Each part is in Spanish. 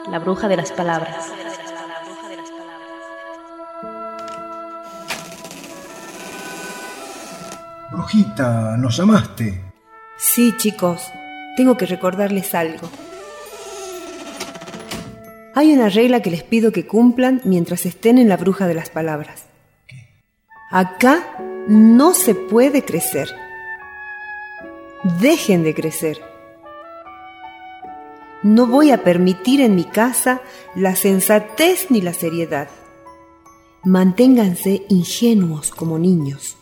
La bruja de las palabras. Brujita, ¿nos llamaste? Sí, chicos, tengo que recordarles algo. Hay una regla que les pido que cumplan mientras estén en la bruja de las palabras. ¿Qué? Acá no se puede crecer. Dejen de crecer. No voy a permitir en mi casa la sensatez ni la seriedad. Manténganse ingenuos como niños.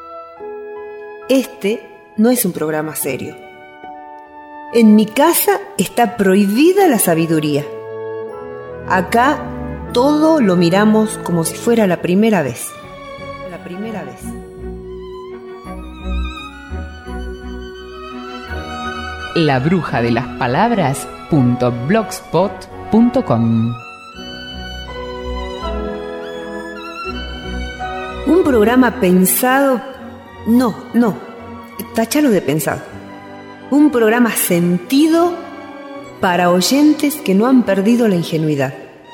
Este no es un programa serio. En mi casa está prohibida la sabiduría. Acá todo lo miramos como si fuera la primera vez. La primera vez. labrujadelaspalabras.blogspot.com. Un programa pensado... No, táchalo de pensado. Un programa sentido para oyentes que no han perdido la ingenuidad.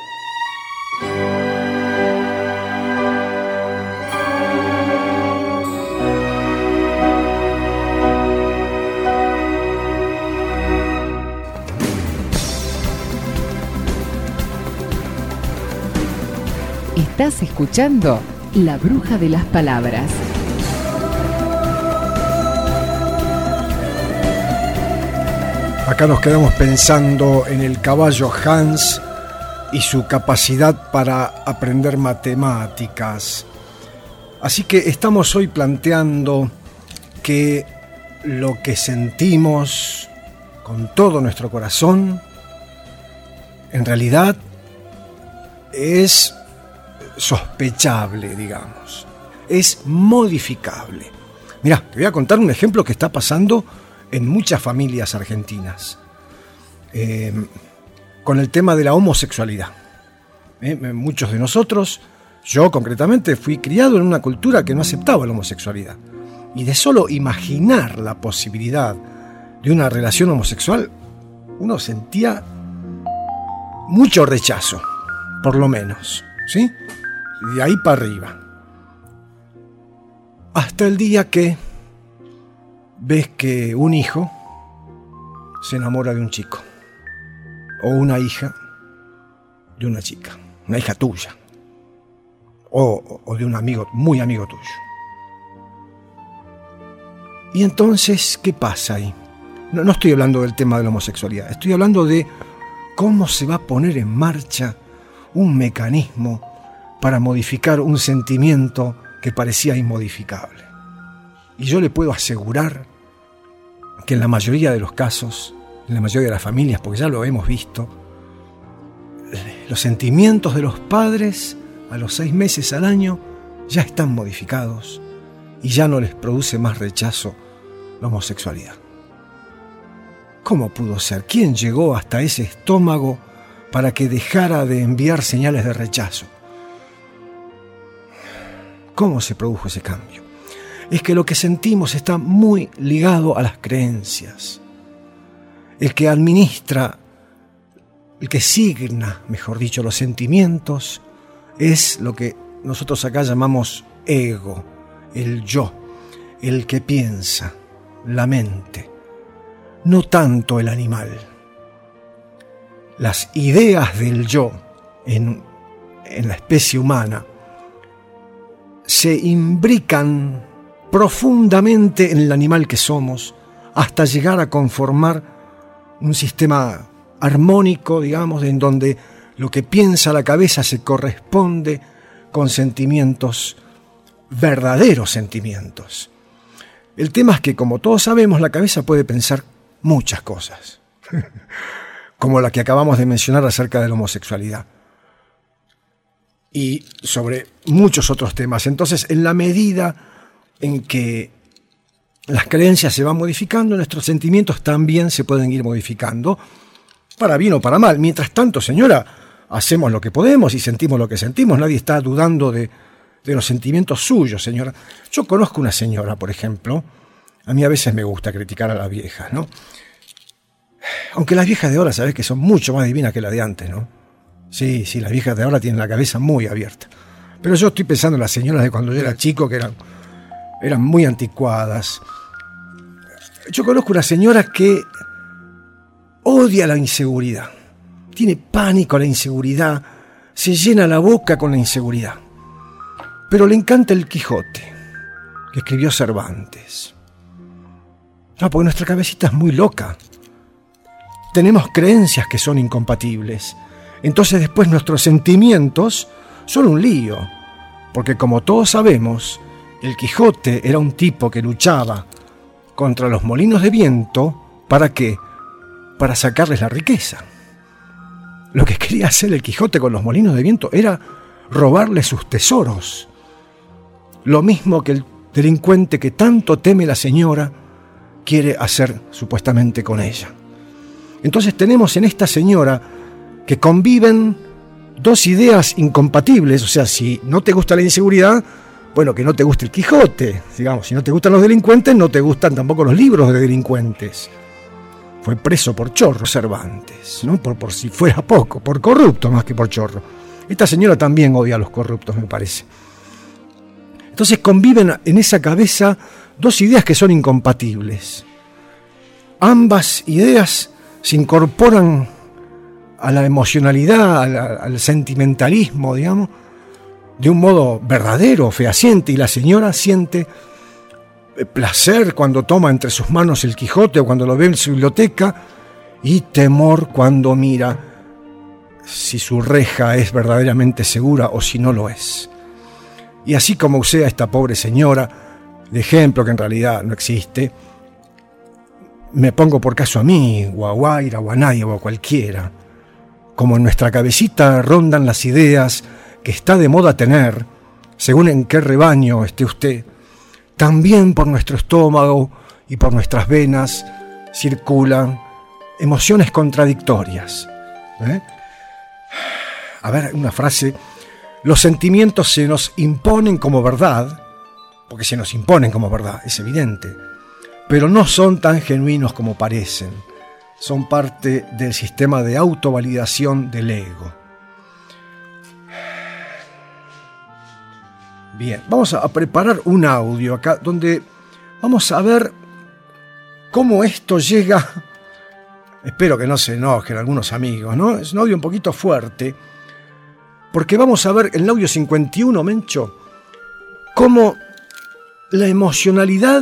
Estás escuchando La Bruja de las Palabras. Acá nos quedamos pensando en el caballo Hans y su capacidad para aprender matemáticas. Así que estamos hoy planteando que lo que sentimos con todo nuestro corazón, en realidad es sospechable, digamos. Es modificable. Mirá, te voy a contar un ejemplo que está pasando en muchas familias argentinas, con el tema de la homosexualidad. Muchos de nosotros, yo concretamente, fui criado en una cultura que no aceptaba la homosexualidad. Y de solo imaginar la posibilidad de una relación homosexual, uno sentía mucho rechazo, por lo menos, ¿sí? Y de ahí para arriba. Hasta el día que ves que un hijo se enamora de un chico, o una hija de una chica, una hija tuya, o de un amigo, muy amigo tuyo. Y entonces, ¿qué pasa ahí? No estoy hablando del tema de la homosexualidad, estoy hablando de cómo se va a poner en marcha un mecanismo para modificar un sentimiento que parecía inmodificable. Y yo le puedo asegurar que en la mayoría de los casos, en la mayoría de las familias, porque ya lo hemos visto, los sentimientos de los padres a los 6 meses al año ya están modificados y ya no les produce más rechazo la homosexualidad. ¿Cómo pudo ser? ¿Quién llegó hasta ese estómago para que dejara de enviar señales de rechazo? ¿Cómo se produjo ese cambio? Es que lo que sentimos está muy ligado a las creencias. El que administra, el que signa, mejor dicho, los sentimientos, es lo que nosotros acá llamamos ego, el yo, el que piensa, la mente, no tanto el animal. Las ideas del yo en la especie humana se imbrican profundamente en el animal que somos hasta llegar a conformar un sistema armónico, digamos, en donde lo que piensa la cabeza se corresponde con sentimientos, verdaderos sentimientos. El tema es que, como todos sabemos, la cabeza puede pensar muchas cosas, como la que acabamos de mencionar acerca de la homosexualidad, y sobre muchos otros temas. Entonces, en la medida en que las creencias se van modificando, nuestros sentimientos también se pueden ir modificando, para bien o para mal. Mientras tanto, señora, hacemos lo que podemos y sentimos lo que sentimos. Nadie está dudando de los sentimientos suyos, señora. Yo conozco una señora, por ejemplo, a mí a veces me gusta criticar a las viejas, ¿no? Aunque las viejas de ahora sabés que son mucho más divinas que las de antes, ¿no? Sí, las viejas de ahora tienen la cabeza muy abierta. Pero yo estoy pensando en las señoras de cuando yo era chico, que eran muy anticuadas. Yo conozco una señora que odia la inseguridad. Tiene pánico a la inseguridad. Se llena la boca con la inseguridad. Pero le encanta el Quijote, que escribió Cervantes. No, porque nuestra cabecita es muy loca. Tenemos creencias que son incompatibles. Entonces después nuestros sentimientos son un lío. Porque como todos sabemos, el Quijote era un tipo que luchaba contra los molinos de viento. ¿Para qué? Para sacarles la riqueza. Lo que quería hacer el Quijote con los molinos de viento era robarles sus tesoros. Lo mismo que el delincuente que tanto teme la señora quiere hacer supuestamente con ella. Entonces tenemos en esta señora que conviven dos ideas incompatibles. O sea, si no te gusta la inseguridad, bueno, que no te guste el Quijote. Digamos, si no te gustan los delincuentes, no te gustan tampoco los libros de delincuentes. Fue preso por chorro Cervantes, ¿no? Por si fuera poco, por corrupto más que por chorro. Esta señora también odia a los corruptos, me parece. Entonces conviven en esa cabeza dos ideas que son incompatibles. Ambas ideas se incorporan a la emocionalidad, al sentimentalismo, digamos, de un modo verdadero, fehaciente, y la señora siente placer cuando toma entre sus manos el Quijote o cuando lo ve en su biblioteca, y temor cuando mira si su reja es verdaderamente segura o si no lo es. Y así como usé a esta pobre señora de ejemplo, que en realidad no existe, me pongo por caso a mí, o a Guaira, o a nadie, o a cualquiera. Como en nuestra cabecita rondan las ideas que está de moda tener, según en qué rebaño esté usted, también por nuestro estómago y por nuestras venas circulan emociones contradictorias. A ver, una frase: los sentimientos se nos imponen como verdad, porque se nos imponen como verdad, es evidente, pero no son tan genuinos como parecen. Son parte del sistema de autovalidación del ego. Bien, vamos a preparar un audio acá donde vamos a ver cómo esto llega. Espero que no se enojen algunos amigos, ¿no? Es un audio un poquito fuerte, porque vamos a ver en el audio 51, Mencho, cómo la emocionalidad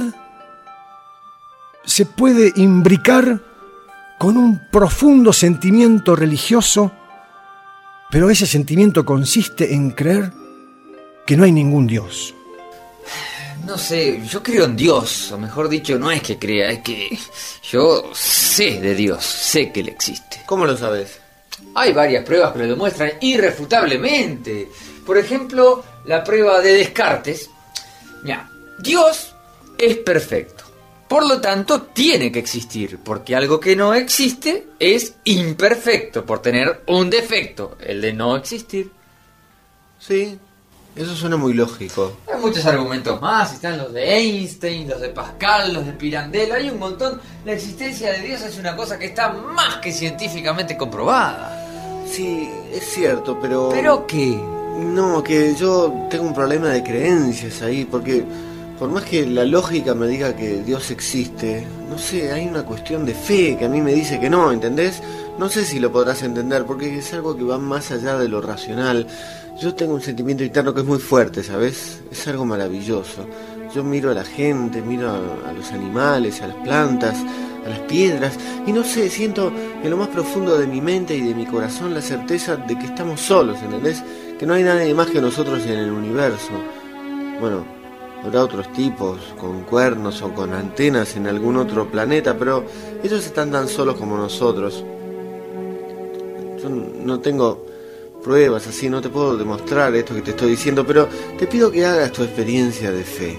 se puede imbricar con un profundo sentimiento religioso, pero ese sentimiento consiste en creer que no hay ningún Dios. No sé, yo creo en Dios, o mejor dicho, no es que crea, es que yo sé de Dios, sé que Él existe. ¿Cómo lo sabes? Hay varias pruebas que lo demuestran irrefutablemente. Por ejemplo, la prueba de Descartes. Mira, Dios es perfecto. Por lo tanto, tiene que existir, porque algo que no existe es imperfecto, por tener un defecto, el de no existir. Sí, eso suena muy lógico. Hay muchos argumentos más, están los de Einstein, los de Pascal, los de Pirandello, hay un montón. La existencia de Dios es una cosa que está más que científicamente comprobada. Sí, es cierto, pero... ¿Pero qué? No, que yo tengo un problema de creencias ahí, porque por más que la lógica me diga que Dios existe, no sé, hay una cuestión de fe que a mí me dice que no, ¿entendés? No sé si lo podrás entender, porque es algo que va más allá de lo racional. Yo tengo un sentimiento interno que es muy fuerte, ¿sabes? Es algo maravilloso. Yo miro a la gente, miro a los animales, a las plantas, a las piedras, y no sé, siento en lo más profundo de mi mente y de mi corazón la certeza de que estamos solos, ¿entendés? Que no hay nadie más que nosotros en el universo. Bueno, habrá otros tipos con cuernos o con antenas en algún otro planeta, pero ellos están tan solos como nosotros. Yo no tengo pruebas así, no te puedo demostrar esto que te estoy diciendo, pero te pido que hagas tu experiencia de fe.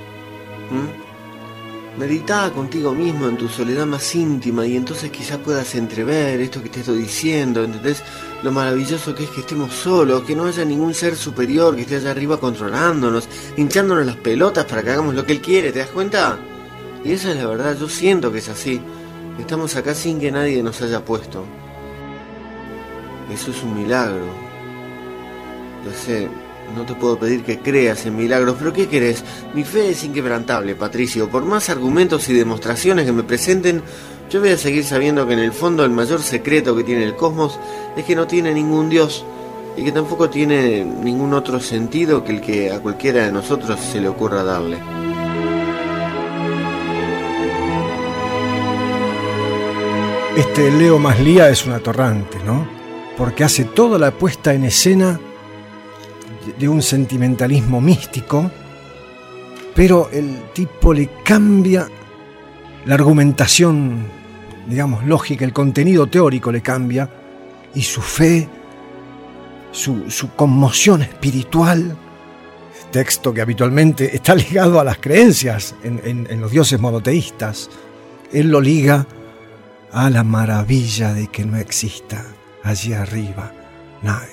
Meditá contigo mismo en tu soledad más íntima, y entonces quizás puedas entrever esto que te estoy diciendo, ¿entendés? Lo maravilloso que es que estemos solos, que no haya ningún ser superior que esté allá arriba controlándonos, hinchándonos las pelotas para que hagamos lo que Él quiere, ¿te das cuenta? Y esa es la verdad, yo siento que es así. Estamos acá sin que nadie nos haya puesto. Eso es un milagro. Yo sé, no te puedo pedir que creas en milagros, pero ¿qué querés? Mi fe es inquebrantable, Patricio. Por más argumentos y demostraciones que me presenten, yo voy a seguir sabiendo que en el fondo el mayor secreto que tiene el cosmos es que no tiene ningún Dios y que tampoco tiene ningún otro sentido que el que a cualquiera de nosotros se le ocurra darle. Este Leo Maslía es un atorrante, ¿no? Porque hace toda la puesta en escena de un sentimentalismo místico, pero el tipo le cambia la argumentación, digamos, lógica, el contenido teórico le cambia, y su fe, su conmoción espiritual, texto que habitualmente está ligado a las creencias en los dioses monoteístas, él lo liga a la maravilla de que no exista allí arriba nadie.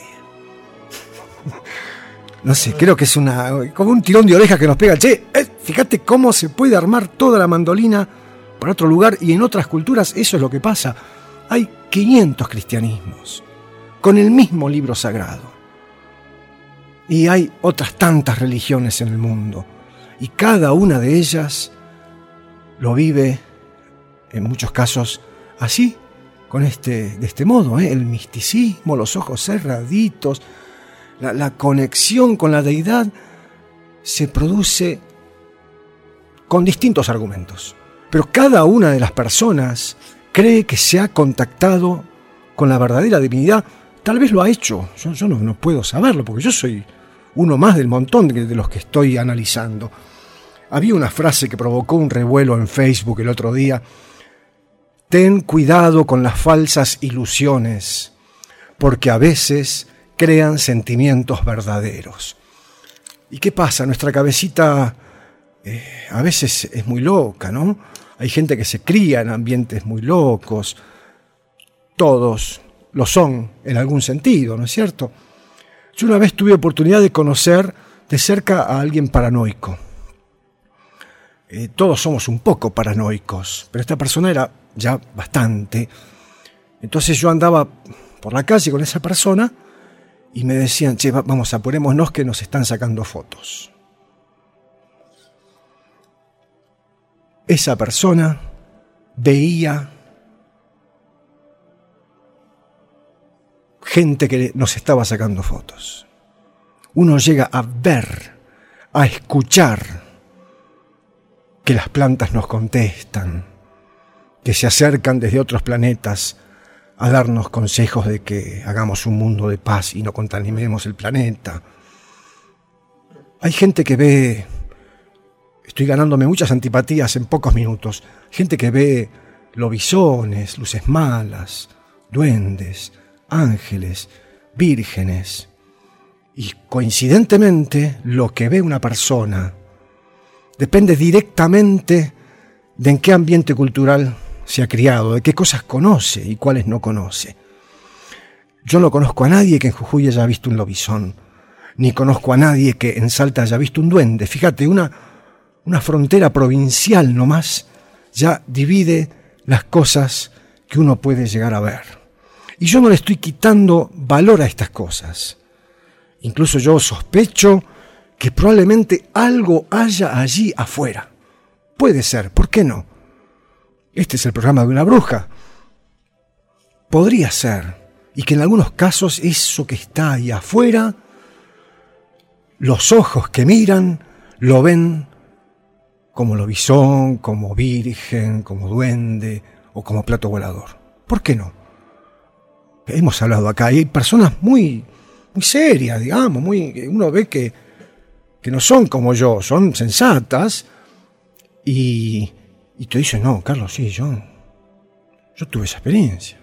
No sé, creo que es como un tirón de orejas que nos pega. Che, fíjate cómo se puede armar toda la mandolina para otro lugar, y en otras culturas eso es lo que pasa. Hay 500 cristianismos con el mismo libro sagrado. Y hay otras tantas religiones en el mundo. Y cada una de ellas lo vive, en muchos casos, así, de este modo, el misticismo, los ojos cerraditos, la conexión con la deidad se produce con distintos argumentos. Pero cada una de las personas cree que se ha contactado con la verdadera divinidad. Tal vez lo ha hecho, yo no puedo saberlo, porque yo soy uno más del montón de los que estoy analizando. Había una frase que provocó un revuelo en Facebook el otro día: ten cuidado con las falsas ilusiones, porque a veces crean sentimientos verdaderos. ¿Y qué pasa? Nuestra cabecita a veces es muy loca, ¿no? Hay gente que se cría en ambientes muy locos. Todos lo son en algún sentido, ¿no es cierto? Yo una vez tuve oportunidad de conocer de cerca a alguien paranoico. Todos somos un poco paranoicos, pero esta persona era ya bastante. Entonces yo andaba por la calle con esa persona y me decían: che, vamos, apurémonos que nos están sacando fotos. Esa persona veía gente que nos estaba sacando fotos. Uno llega a ver, a escuchar que las plantas nos contestan, que se acercan desde otros planetas a darnos consejos de que hagamos un mundo de paz y no contaminemos el planeta. Hay gente que ve, estoy ganándome muchas antipatías en pocos minutos, gente que ve lobisones, luces malas, duendes, ángeles, vírgenes. Y coincidentemente, lo que ve una persona depende directamente de en qué ambiente cultural se ha criado, de qué cosas conoce y cuáles no conoce. Yo no conozco a nadie que en Jujuy haya visto un lobizón, ni conozco a nadie que en Salta haya visto un duende. Fíjate, una frontera provincial nomás ya divide las cosas que uno puede llegar a ver. Y yo no le estoy quitando valor a estas cosas. Incluso yo sospecho que probablemente algo haya allí afuera. Puede ser, ¿por qué no? Este es el programa de una bruja. Podría ser. Y que en algunos casos eso que está ahí afuera, los ojos que miran, lo ven como lobizón, como virgen, como duende o como plato volador. ¿Por qué no? Hemos hablado acá y hay personas muy serias, digamos, uno ve que no son como yo, son sensatas y te dicen: no, Carlos, sí, yo tuve esa experiencia.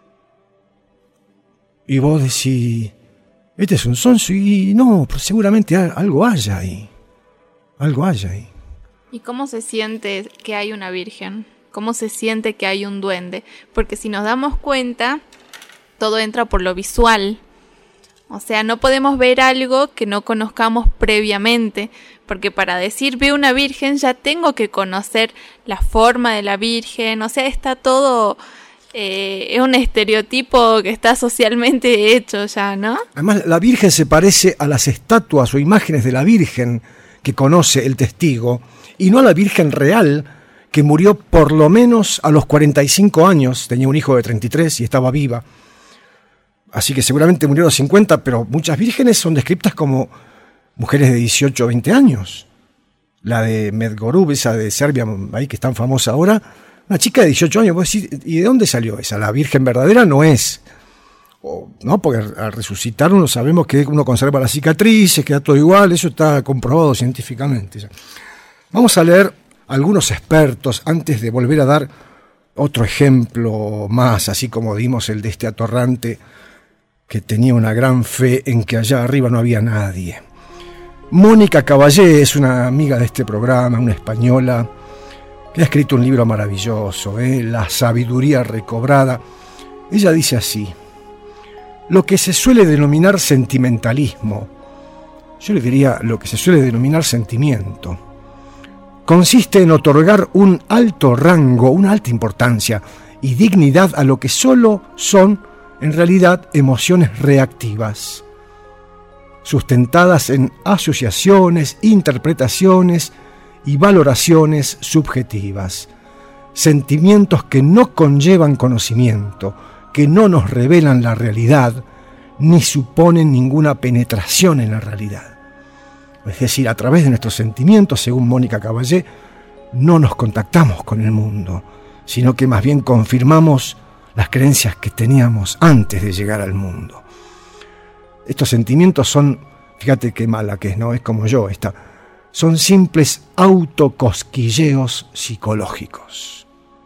Y vos decís: este es un sonso, y no, pero seguramente algo haya ahí. Algo haya ahí. ¿Y cómo se siente que hay una virgen? ¿Cómo se siente que hay un duende? Porque si nos damos cuenta, todo entra por lo visual. O sea, no podemos ver algo que no conozcamos previamente, porque para decir veo una virgen ya tengo que conocer la forma de la virgen. O sea, está todo, es un estereotipo que está socialmente hecho ya, ¿no? Además, la virgen se parece a las estatuas o imágenes de la virgen que conoce el testigo, y no a la virgen real, que murió por lo menos a los 45 años, tenía un hijo de 33 y estaba viva. Así que seguramente murió a los 50, pero muchas vírgenes son descritas como mujeres de 18 o 20 años. La de Medgorub, esa de Serbia, ahí que es tan famosa ahora, una chica de 18 años. Vos decís, ¿y de dónde salió esa? La virgen verdadera no es. ¿No? Porque al resucitar uno sabemos que uno conserva las cicatrices, queda todo igual, eso está comprobado científicamente. Vamos a leer algunos expertos antes de volver a dar otro ejemplo más, así como dimos el de este atorrante que tenía una gran fe en que allá arriba no había nadie. Mónica Caballé es una amiga de este programa, una española, que ha escrito un libro maravilloso, La sabiduría recobrada. Ella dice así: lo que se suele denominar sentimentalismo, yo le diría lo que se suele denominar sentimiento, consiste en otorgar un alto rango, una alta importancia y dignidad a lo que solo son en realidad emociones reactivas, sustentadas en asociaciones, interpretaciones y valoraciones subjetivas, sentimientos que no conllevan conocimiento, que no nos revelan la realidad, ni suponen ninguna penetración en la realidad. Es decir, a través de nuestros sentimientos, según Mónica Caballé, no nos contactamos con el mundo, sino que más bien confirmamos las creencias que teníamos antes de llegar al mundo. Estos sentimientos son, fíjate qué mala que es, ¿no? Es como yo, son simples autocosquilleos psicológicos.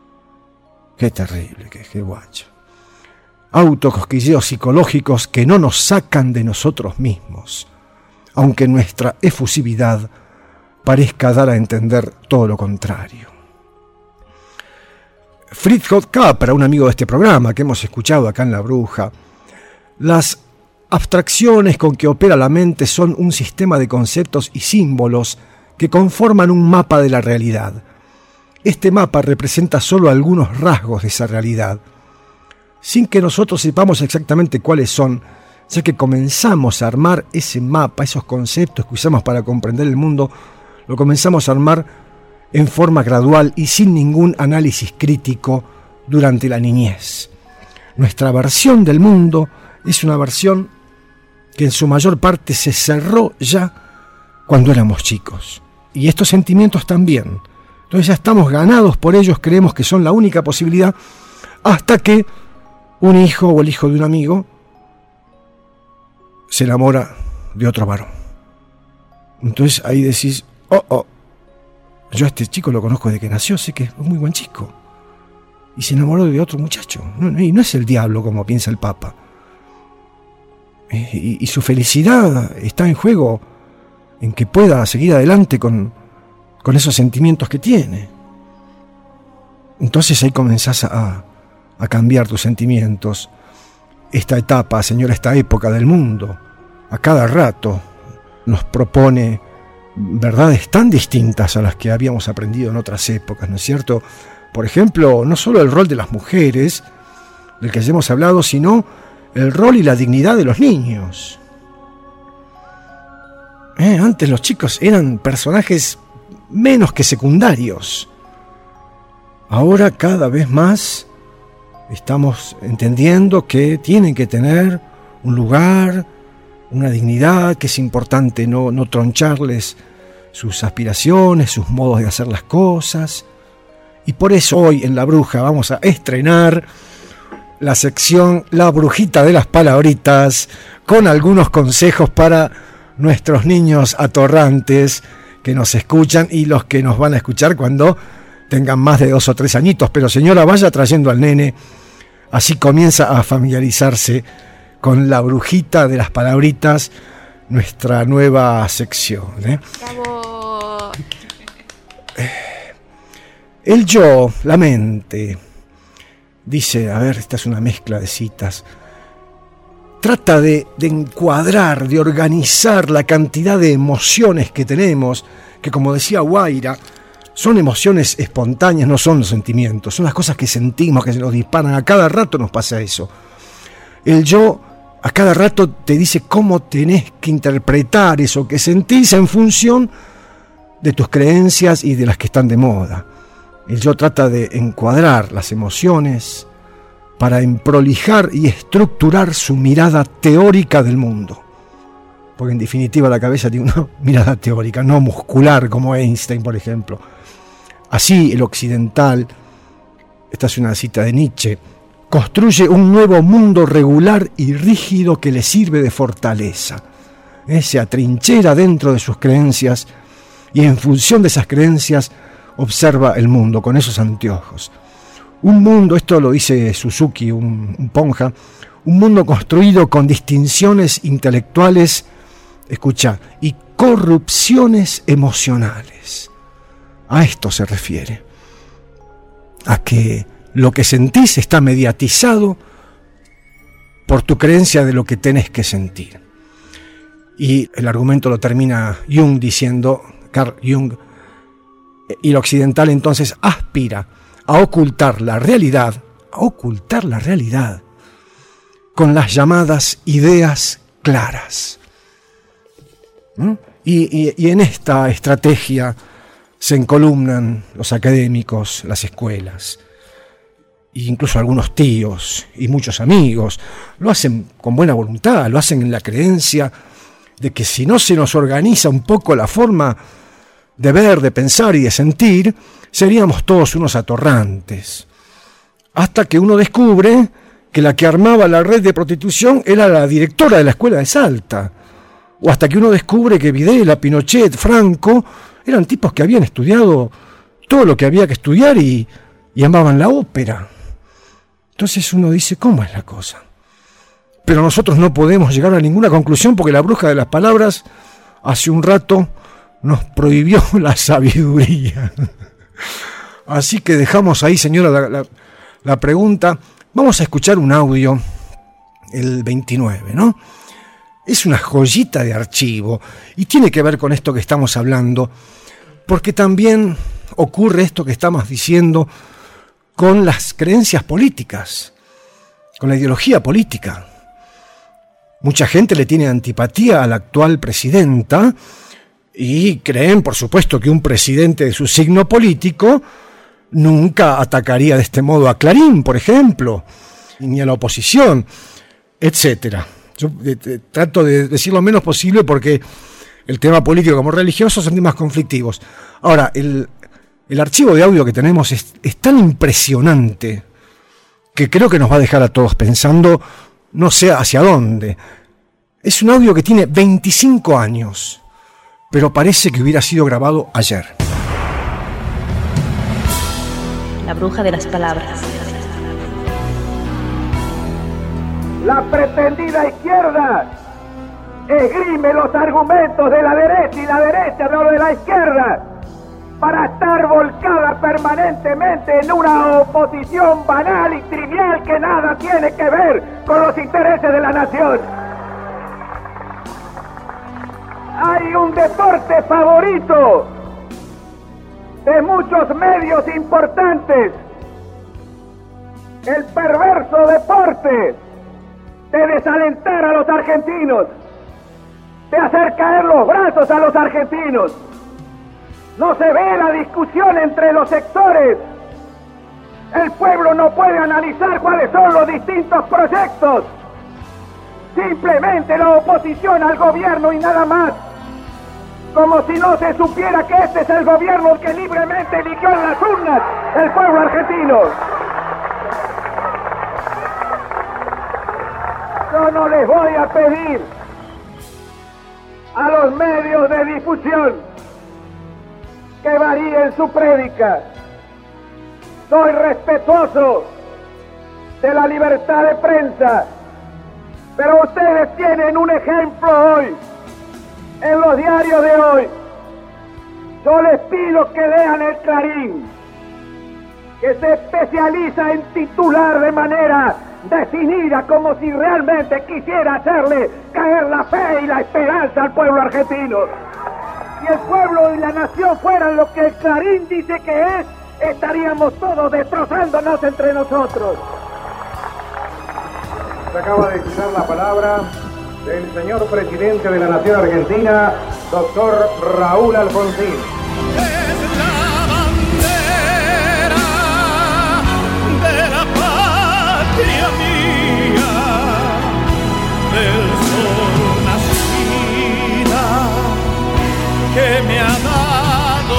Qué terrible, qué guacho. Autocosquilleos psicológicos que no nos sacan de nosotros mismos, aunque nuestra efusividad parezca dar a entender todo lo contrario. Fritjof Capra, un amigo de este programa que hemos escuchado acá en La Bruja, las abstracciones con que opera la mente son un sistema de conceptos y símbolos que conforman un mapa de la realidad. Este mapa representa solo algunos rasgos de esa realidad, sin que nosotros sepamos exactamente cuáles son, ya que comenzamos a armar ese mapa, esos conceptos que usamos para comprender el mundo, lo comenzamos a armar en forma gradual y sin ningún análisis crítico durante la niñez. Nuestra versión del mundo es una versión que en su mayor parte se cerró ya cuando éramos chicos. Y estos sentimientos también. Entonces ya estamos ganados por ellos, creemos que son la única posibilidad, hasta que un hijo o el hijo de un amigo se enamora de otro varón. Entonces ahí decís, yo a este chico lo conozco desde que nació, sé que es un muy buen chico. Y se enamoró de otro muchacho. Y no es el diablo como piensa el Papa. Y su felicidad está en juego en que pueda seguir adelante con esos sentimientos que tiene. Entonces ahí comenzás a cambiar tus sentimientos. Esta etapa, señora, esta época del mundo, a cada rato nos propone verdades tan distintas a las que habíamos aprendido en otras épocas, ¿no es cierto? Por ejemplo, no solo el rol de las mujeres, del que ya hemos hablado, sino el rol y la dignidad de los niños. Antes los chicos eran personajes menos que secundarios. Ahora cada vez más estamos entendiendo que tienen que tener un lugar, una dignidad, que es importante no troncharles sus aspiraciones, sus modos de hacer las cosas. Y por eso hoy en La Bruja vamos a estrenar la sección La Brujita de las Palabritas, con algunos consejos para nuestros niños atorrantes que nos escuchan y los que nos van a escuchar cuando tengan más de 2 o 3 añitos. Pero señora, vaya trayendo al nene, así comienza a familiarizarse con La Brujita de las Palabritas, nuestra nueva sección. ¡Bravo! El yo, la mente, dice, a ver, esta es una mezcla de citas: trata de encuadrar, de organizar la cantidad de emociones que tenemos, que como decía Guaira, son emociones espontáneas, no son los sentimientos, son las cosas que sentimos, que se nos disparan. A cada rato nos pasa eso. El yo a cada rato te dice cómo tenés que interpretar eso que sentís en función de tus creencias y de las que están de moda. El yo trata de encuadrar las emociones para emprolijar y estructurar su mirada teórica del mundo. Porque en definitiva la cabeza tiene una mirada teórica, no muscular como Einstein, por ejemplo. Así el occidental, esta es una cita de Nietzsche, construye un nuevo mundo regular y rígido que le sirve de fortaleza. Se atrinchera dentro de sus creencias y en función de esas creencias observa el mundo con esos anteojos. Un mundo, esto lo dice Suzuki, un ponja, un mundo construido con distinciones intelectuales, escucha, y corrupciones emocionales. A esto se refiere, a que lo que sentís está mediatizado por tu creencia de lo que tenés que sentir. Y el argumento lo termina Jung diciendo, Carl Jung, y el occidental entonces aspira a ocultar la realidad con las llamadas ideas claras. Y en esta estrategia se encolumnan los académicos, las escuelas, e incluso algunos tíos y muchos amigos. Lo hacen con buena voluntad, lo hacen en la creencia de que si no se nos organiza un poco la forma de ver, de pensar y de sentir, seríamos todos unos atorrantes. Hasta que uno descubre que la que armaba la red de prostitución era la directora de la escuela de Salta. O hasta que uno descubre que Videla, Pinochet, Franco eran tipos que habían estudiado todo lo que había que estudiar y amaban la ópera. Entonces uno dice, ¿cómo es la cosa? Pero nosotros no podemos llegar a ninguna conclusión porque la bruja de las palabras hace un rato nos prohibió la sabiduría. Así que dejamos ahí, señora, la pregunta. Vamos a escuchar un audio, el 29, ¿no? Es una joyita de archivo y tiene que ver con esto que estamos hablando, porque también ocurre esto que estamos diciendo con las creencias políticas, con la ideología política. Mucha gente le tiene antipatía a la actual presidenta y creen, por supuesto, que un presidente de su signo político nunca atacaría de este modo a Clarín, por ejemplo, ni a la oposición, etcétera. Yo trato de decir lo menos posible porque el tema político como religioso son temas conflictivos. Ahora, el archivo de audio que tenemos es tan impresionante que creo que nos va a dejar a todos pensando no sé hacia dónde. Es un audio que tiene 25 años, pero parece que hubiera sido grabado ayer. La bruja de las palabras. La pretendida izquierda esgrime los argumentos de la derecha y la derecha de lo de la izquierda para estar volcada permanentemente en una oposición banal y trivial que nada tiene que ver con los intereses de la nación. Hay un deporte favorito de muchos medios importantes, el perverso deporte de desalentar a los argentinos, de hacer caer los brazos a los argentinos. No se ve la discusión entre los sectores. El pueblo no puede analizar cuáles son los distintos proyectos. Simplemente la oposición al gobierno y nada más. Como si no se supiera que este es el gobierno que libremente eligió en las urnas el pueblo argentino. Yo no les voy a pedir a los medios de difusión que varíen su prédica. Soy respetuoso de la libertad de prensa, pero ustedes tienen un ejemplo hoy, en los diarios de hoy. Yo les pido que lean el Clarín, que se especializa en titular de manera definida como si realmente quisiera hacerle caer la fe y la esperanza al pueblo argentino. Si el pueblo y la nación fueran lo que el Clarín dice que es, estaríamos todos destrozándonos entre nosotros. Se acaba de escuchar la palabra del señor presidente de la Nación Argentina, doctor Raúl Alfonsín. Es la bandera de la patria mía, del sol nacida que me ha dado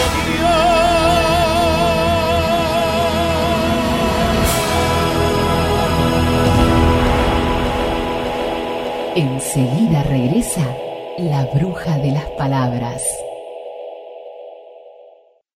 Enseguida regresa la bruja de las palabras.